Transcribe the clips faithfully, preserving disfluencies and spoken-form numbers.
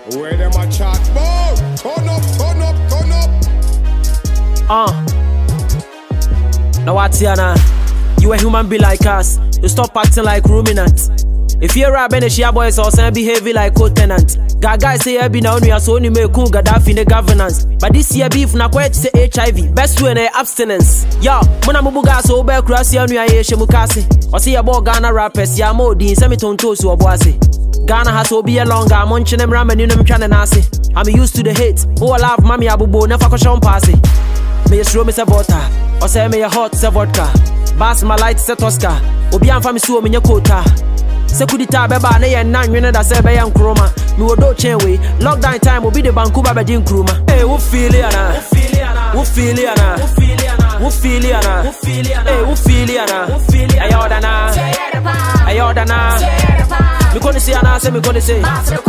Where them a chat about? Turn up, turn up, turn up. Uh. Now what's here now? You a human being like us. You stop acting like ruminant. If you're a Benishia boys or some behavior like co-tenant. Gaga say I be now you so only make cool Gaddafi in the governance. But this year beef na quite say H I V. Best way in abstinence. Yo, muna mubuga so be cross ya nua ye shemukase. O see about Ghana rappers ya modi semi tonto so oboase. Ghana has to be a longer munching them ramen in them trying nasi. I'm used to the hate. Oh I love mommy abubo never question pass it. Me show me say butter. Or say me a hot say vodka. Bass my light say Tosca. Obi am fami so me nya quota. Sekudita beba na ye nan nwene da se be yan kroma. Me wodo chenwe. Lockdown time will be the Bankuba bedin kroma. Hey, who feel it ana? Who feel it ana? Who feel it ana? Who feel it ana? Who feel it ana? Hey, who feel it ana? Who feel it ana? Ayodana. Ayodana. Me gonna say ana, say me gonna say.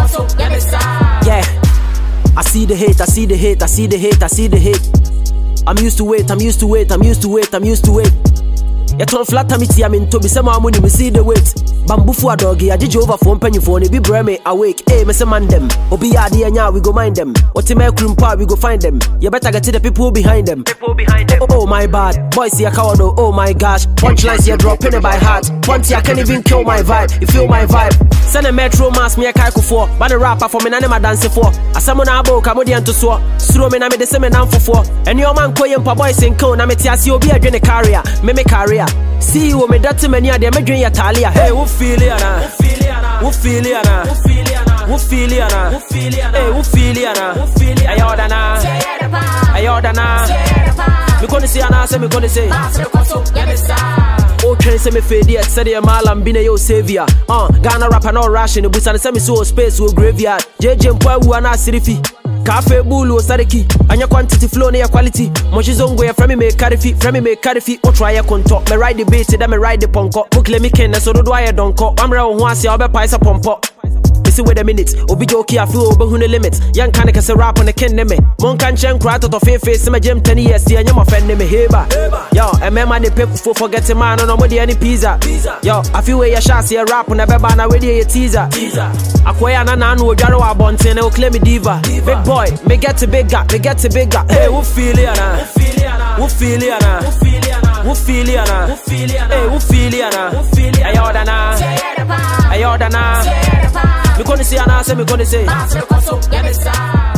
Yeah. I see the hate, I see the hate, I see the hate, I see the hate. I'm used to it, I'm used to it, I'm used to it, I'm used to it. You told flat me tea, I'm in to be some money, me see the weight. Bamboo for a doggy, I did you over phone penny phone, it be breme awake. Hey, Mister Man them. Obi Adi and ya, we go mind them. What the make room part, we go find them. You better get to the people behind them. People behind them. Oh, oh my bad. Boys see a coward, oh my gosh. Punchlines here dropping it by heart. Once I can't even kill my vibe. You feel my vibe. Send a metro mask me a kaiko for. Ban a rapper for me, name a dance for. A salmon abo, Camodian to swear. Slow me, na me the same down for four. And your man koyem pa boys in cone, na me tia see obi a journey carrier. Me me career. See you, me that many of them, me drink your talia. Hey, who feel it, Anna? Who feel it, Anna? Who feel it, Anna? Who feel it, Anna? Who feel it, Anna? Who feel it, Anna? Hey, who feel it, Anna? Who feel it, Ayodana? Ayodana. Me gonna say, Anna, say me gonna say. Oh, train say me fade yet. Say the malam bine yo savior. Uh, Ghana rapper no ration. The busan say me so space wo graveyard. J J mpo wu ana sirifi. Cafe bulu sariki. Anya quantity flow na quality. Moshi zongo ya frame me carry fi. Frame me carry fi. O try ya konto. Me ride the beat, then me ride the ponko. Bukle me ken na so do I donko. Amra ho ase obe paisa pompo. See wait a minute, Obi Joki I feel over the limits. Young can a rap on the ken me. Mon can chen cry to the face, my gym ten years, and you're my friend me heba. Yo, and man, money people for forgetting man on nobody any pizza. Yo, I feel where your shots here rap on a beba na ready a teaser. Acquire an anu jaro abonte and claim me diva. Big boy, me get to big guy, me get to big guy. Hey, who feel it, Anna? Who feel it, Anna? Who feel it, Anna? Who feel it, Anna? Who feel it, Anna? Who feel it, Anna? Hey, who feel it, Anna? Who feel it, Ayodana? Ayodana. Me gonna say, Anna, say me gonna say.